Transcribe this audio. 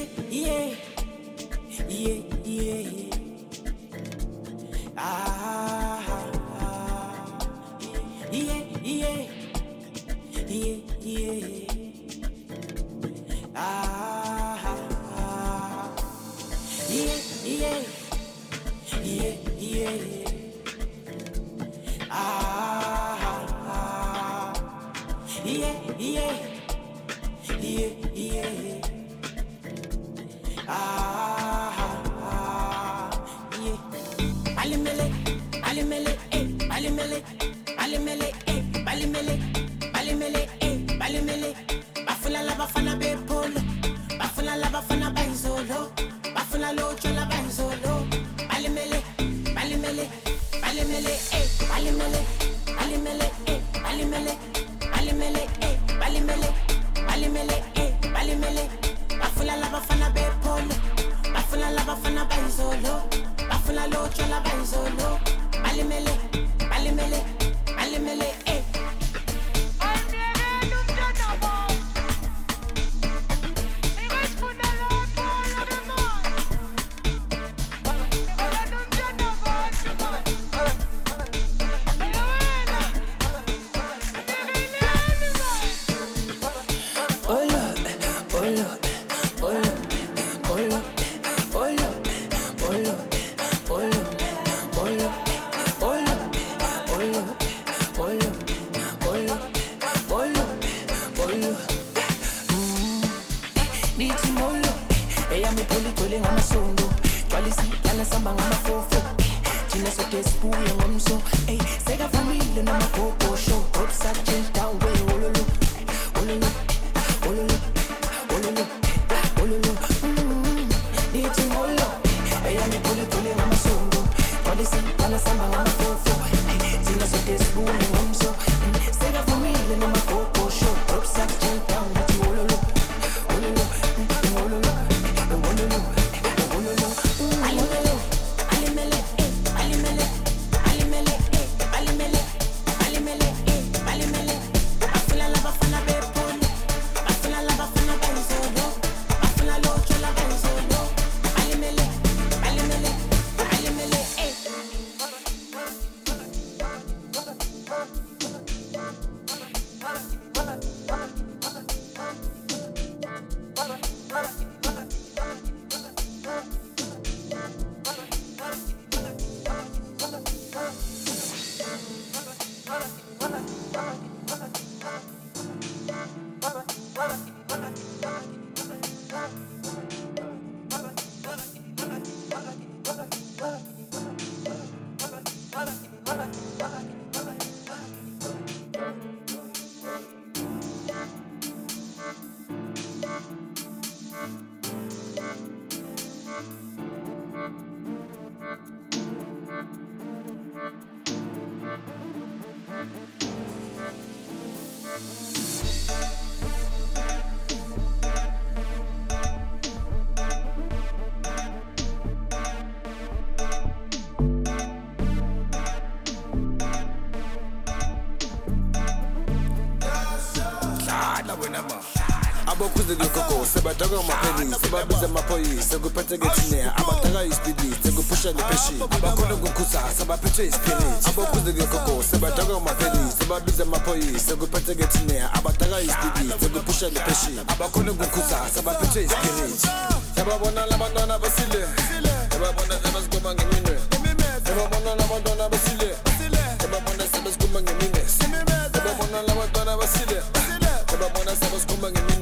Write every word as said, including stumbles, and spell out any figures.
yeah, yeah, yeah. Ah, yeah, yeah, yeah, yeah. Ah, yeah, yeah, yeah, yeah. Ah, yeah, yeah, yeah, yeah. Ah, yeah. Alimele, alimele, eh, alimele, alimele, eh, alimele, alimele, eh, alimele. Bafuna la bafana be polo, bafuna la bafana banzolo, bafuna lo chola banzolo. Alimele, alimele, alimele, eh, alimele, alimele, eh, alimele, alimele, eh, alimele, alimele, eh, alimele. Bafuna la bafana be polo, bafuna la bafana banzolo, bafuna lo chola banzolo. Alimele, alimele, alimele, eh. Niti molo, eya mi poli poli ngama sondo. Twalisi yana samba ngama fofo. China sote spuya ngomso. Ey, sega family na makoko show. Top side change down way ololo, ololo, ololo, ololo, ololo. Niti molo, eya mi poli poli ngama sondo. Twalisi yana samba ngama fofo. China sote spuya ngomso. Sega family na makoko show. Top side change down way ololo. Abokuze de coco, sebataga mapeni, sebabiza mapoyi, sego pete getine, abataga ispidi, sego pusha de peshi, abakona gukusa, sebapeche ispini. Abokuze de coco, sebataga mapeni, sebabiza mapoyi, sego pete getine, abataga ispidi, sego pusha de peshi, abakona gukusa, sebapeche ispini. Sebabona la bandona basile, sebabona sebas kumanga minwe, sebabona la bandona basile, sebabona sebas kumanga minwe, sebabona la bandona basile, sebabona sebas kumanga minwe.